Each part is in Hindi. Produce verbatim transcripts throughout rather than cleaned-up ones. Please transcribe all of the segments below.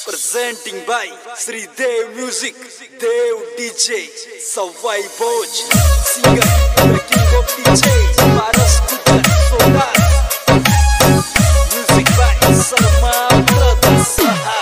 Presenting by Sri Dev Music, Dev D J, Savai Boj, singer, the king of D J, Paras Kujar, Sodas, music by Sarma Brothers.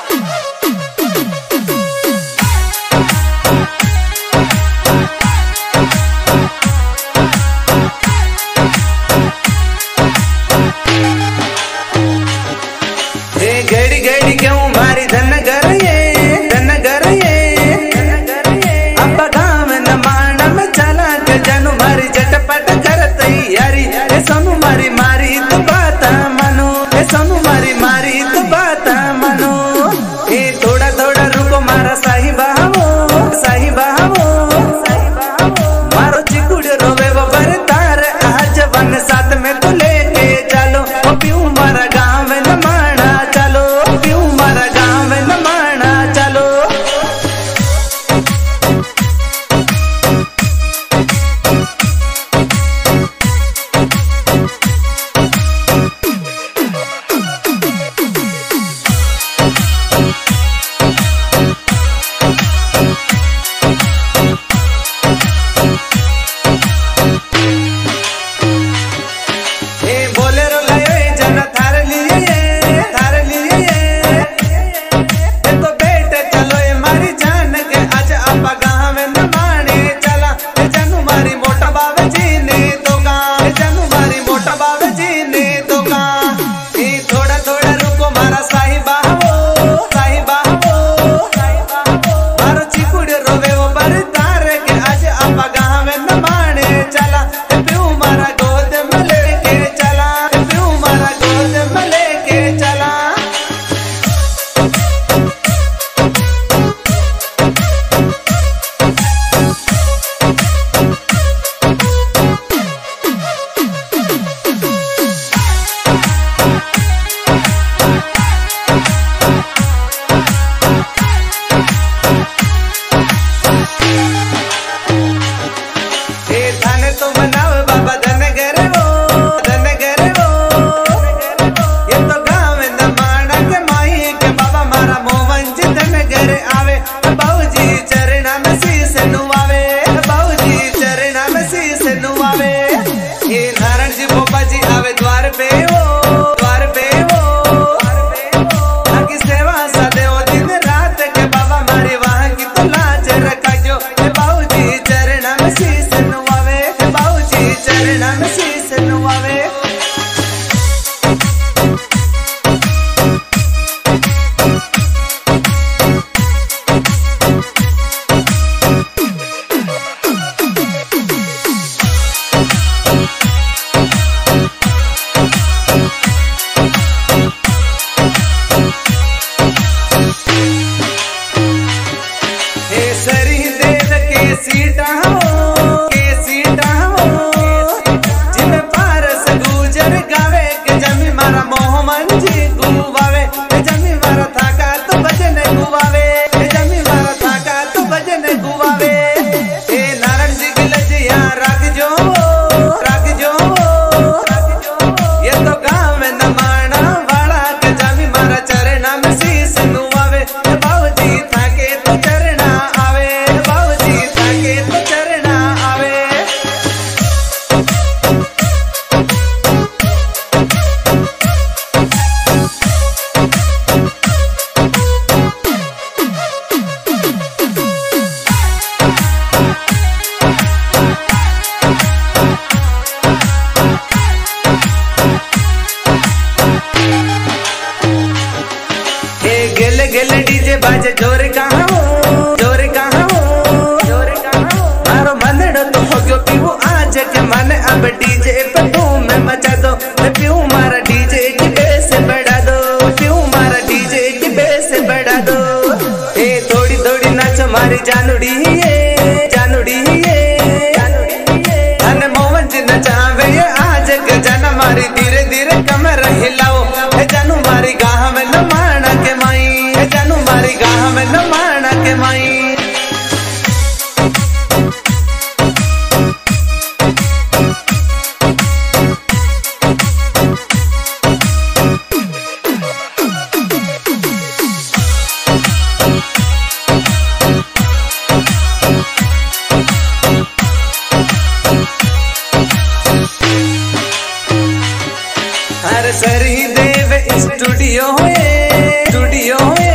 गड़ी गड़ी क्यों मारी धन घर ये धन घर ये अब गाँव न माना में चला के जानू मारी झटपट कर तैयारी ए सोनू मारी मारी तो बात मानो ए सोनू मारी मारी तो बात मानो ए थोड़ा थोड़ा रुको मारा साही बहावो साही बहावो मारो चिकुड़ रोवे वो बरतार आज वन साथ में तो लेके चलो ओ प्यू मारा गाँव में न माना चलो प्यू मारा गाँव में न माना चलो गेले डीजे बाजे जोर कहाँ हो जोर कहाँ हो जोर कहाँ हो मारो मंदड़ो तो हो गयो पीवो आज के मन अब डीजे पे धूम मचा दो पीऊ मारा डीजे की बेस बढ़ा दो पीऊ मारा डीजे की बेस बढ़ा दो ए थोड़ी थोड़ी नाचो मारी जानूड़ी ये जानूड़ी ये अन मोहन जी नचावे ये आज के जाना मारी धीरे धीरे कमर हिलाओ जानू मारी गाँव में न माना के माई जानू मारी गाँव में न माना के माई अरे सरी देव स्टूडियो है स्टूडियो है